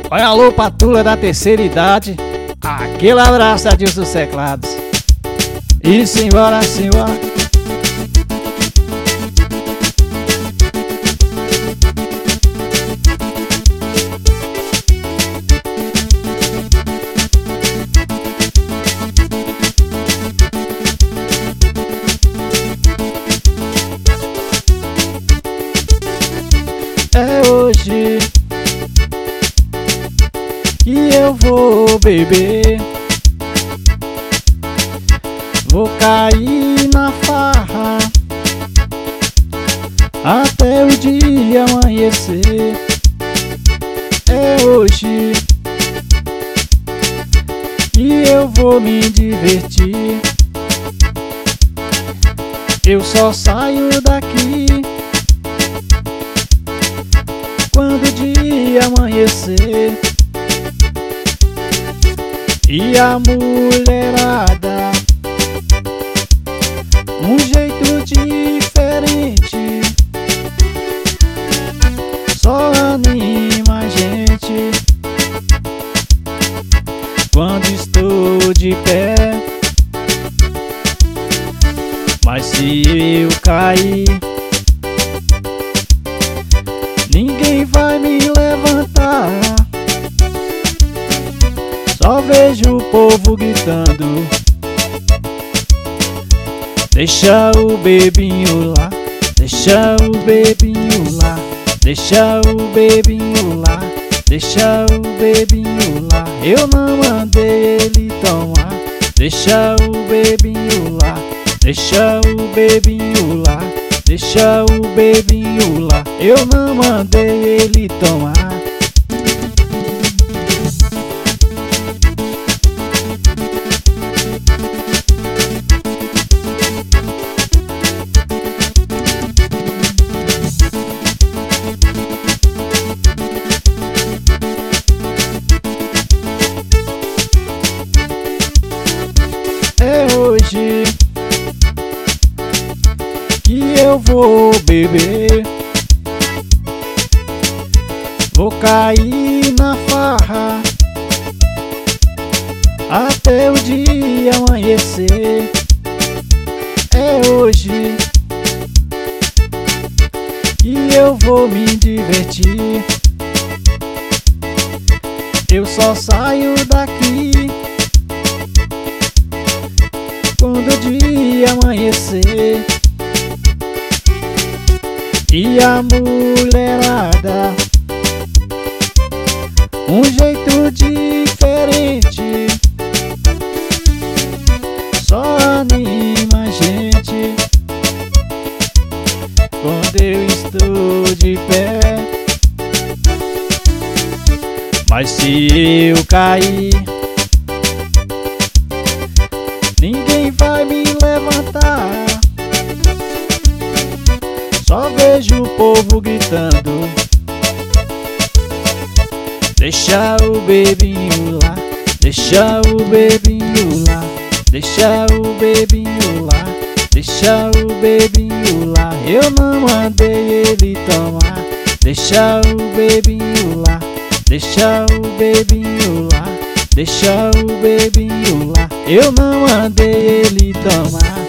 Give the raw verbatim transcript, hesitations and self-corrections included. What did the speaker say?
Olha a alô patula da terceira idade. Aquele abraço, Adilson dos Teclados. E simbora, simbora. É hoje que eu vou beber, vou cair na farra até o dia amanhecer. É hoje que eu vou me divertir, eu só saio daqui quando o dia amanhecer. E a mulherada, um jeito diferente, só anima a gente quando estou de pé. Mas se eu cair, ninguém vai me levantar. Só vejo o povo gritando: deixa o bebinho lá, deixa o bebinho lá, deixa o bebinho lá, deixa o bebinho lá. Eu não mandei ele tomar. Deixa o bebinho lá, deixa o bebinho lá, deixa o bebinho lá. Eu não mandei ele tomar. É hoje que eu vou beber, vou cair na farra até o dia amanhecer. É hoje que eu vou me divertir, eu só saio daqui quando o dia amanhecer. E a mulherada, um jeito diferente, só anima a gente quando eu estou de pé. Mas se eu cair, ninguém vai me levantar. Só vejo o povo gritando: deixa o bebinho lá, deixa o bebinho lá, deixa o bebinho lá, deixa o bebinho lá. Eu não mandei ele tomar. Deixa o bebinho lá, deixa o bebinho lá, deixa o bebinho lá. Eu não mandei ele tomar.